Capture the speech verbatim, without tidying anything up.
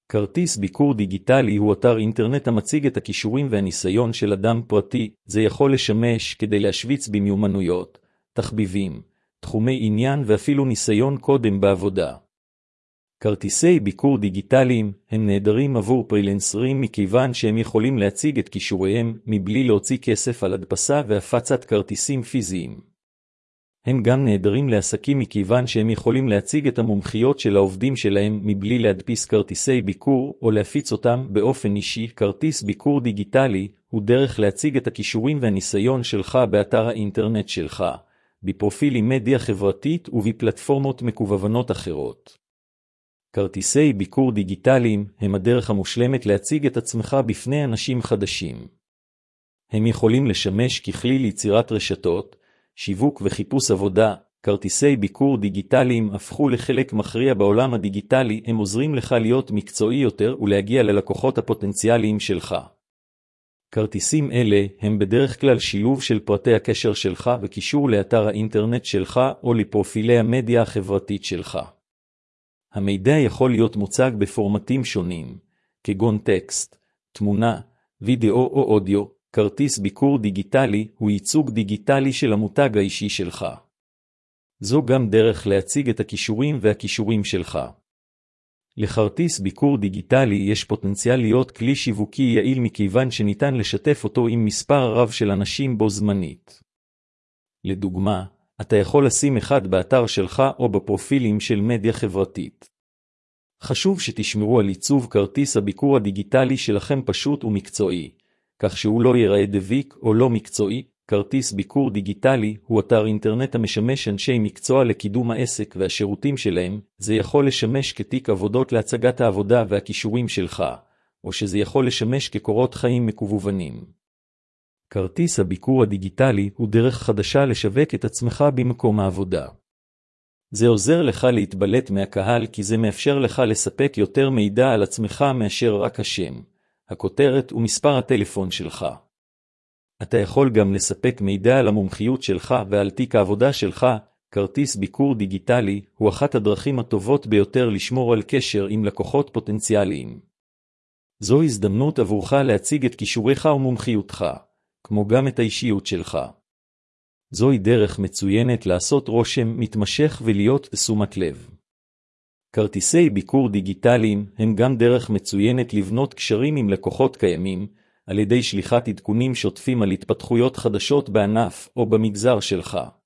כרטיס ביקור דיגיטלי הוא אתר אינטרנט המציג את הכישורים והניסיון של אדם פרטי. זה יכול לשמש כדי להשוויץ במיומנויות, תחביבים, תחומי עניין ואפילו ניסיון קודם בעבודה. כרטיסי ביקור דיגיטליים הם נהדרים עבור פרילנסרים מכיוון שהם יכולים להציג את כישוריהם מבלי להוציא כסף על הדפסה והפצת כרטיסים פיזיים. הם גם נהדרים לעסקים מכיוון שהם יכולים להציג את המומחיות של העובדים שלהם מבלי להדפיס כרטיסי ביקור או להפיץ אותם באופן אישי. כרטיס ביקור דיגיטלי הוא דרך להציג את הכישורים והניסיון שלך באתר האינטרנט שלך, בפרופילים מדיה חברתית ובפלטפורמות מקוונים אחרות. כרטיסי ביקור דיגיטליים הם הדרך המושלמת להציג את עצמך בפני אנשים חדשים. הם יכולים לשמש ככלי ליצירת רשתות, שיווק וחיפוש עבודה. כרטיסי ביקור דיגיטליים הפכו לחלק מכריע בעולם הדיגיטלי. הם עוזרים לך להיות מקצועי יותר ולהגיע ללקוחות הפוטנציאליים שלך. כרטיסים אלה הם בדרך כלל שילוב של פרטי הקשר שלך וקישור לאתר האינטרנט שלך או לפרופילי המדיה החברתית שלך. המידע יכול להיות מוצג בפורמטים שונים, כגון טקסט, תמונה, וידאו או אודיו. כרטיס ביקור דיגיטלי הוא ייצוג דיגיטלי של המותג האישי שלך. זו גם דרך להציג את הכישורים והכישורים שלך. לכרטיס ביקור דיגיטלי יש פוטנציאל להיות כלי שיווקי יעיל מכיוון שניתן לשתף אותו עם מספר רב של אנשים בו זמנית. לדוגמה, אתה יכול לשים אחד באתר שלך או בפרופילים של מדיה חברתית. חשוב שתשמרו על עיצוב כרטיס הביקור הדיגיטלי שלכם פשוט ומקצועי, כך שהוא לא ייראה דביק או לא מקצועי. כרטיס ביקור דיגיטלי הוא אתר אינטרנט המשמש אנשי מקצוע לקידום העסק והשירותים שלהם. זה יכול לשמש כתיק עבודות להצגת העבודה והכישורים שלך, או שזה יכול לשמש כקורות חיים מקוונים. כרטיס הביקור הדיגיטלי הוא דרך חדשה לשווק את עצמך במקום העבודה. זה עוזר לך להתבלט מהקהל כי זה מאפשר לך לספק יותר מידע על עצמך מאשר רק השם, הכותרת ומספר הטלפון שלך. אתה יכול גם לספק מידע על המומחיות שלך ועל תיק העבודה שלך. כרטיס ביקור דיגיטלי הוא אחת הדרכים הטובות ביותר לשמור על קשר עם לקוחות פוטנציאליים. זו הזדמנות עבורך להציג את כישוריך ומומחיותך, כמו גם את האישיות שלך. זוהי דרך מצוינת לעשות רושם מתמשך ולהיות תשומת לב. כרטיסי ביקור דיגיטליים הם גם דרך מצוינת לבנות קשרים עם לקוחות קיימים, על ידי שליחת עדכונים שוטפים על התפתחויות חדשות בענף או במגזר שלך.